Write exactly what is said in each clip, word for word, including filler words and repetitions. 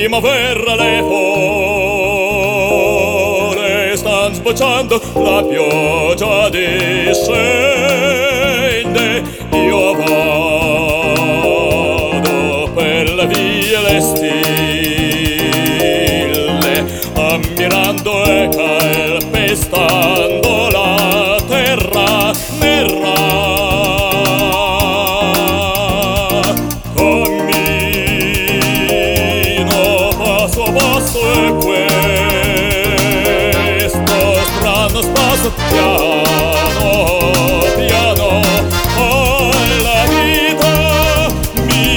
primavera le ore stan sbocciando, la pioggia discende. Io vado per le vie le stille, ammirando e calpestando la terra nera. Passo e questo strano spasso piano piano poi la vita mi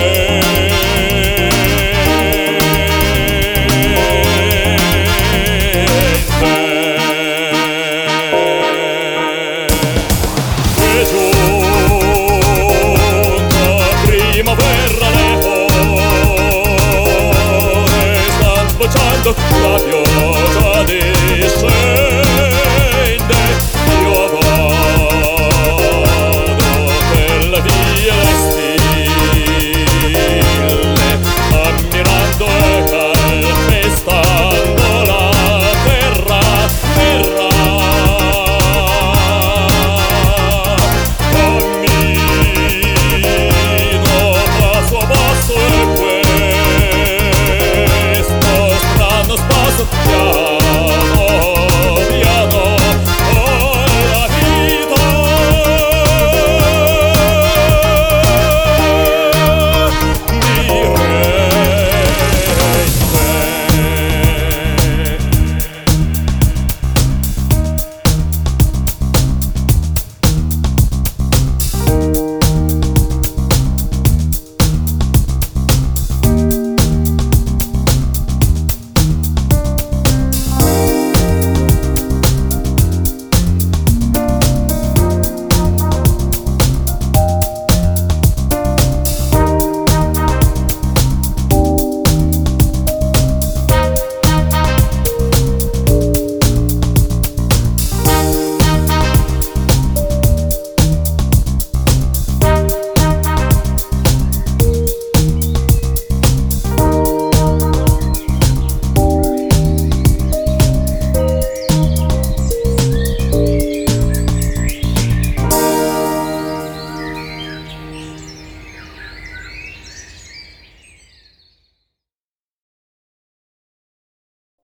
rende. E giunta primavera le ore sbocciando, la pioggia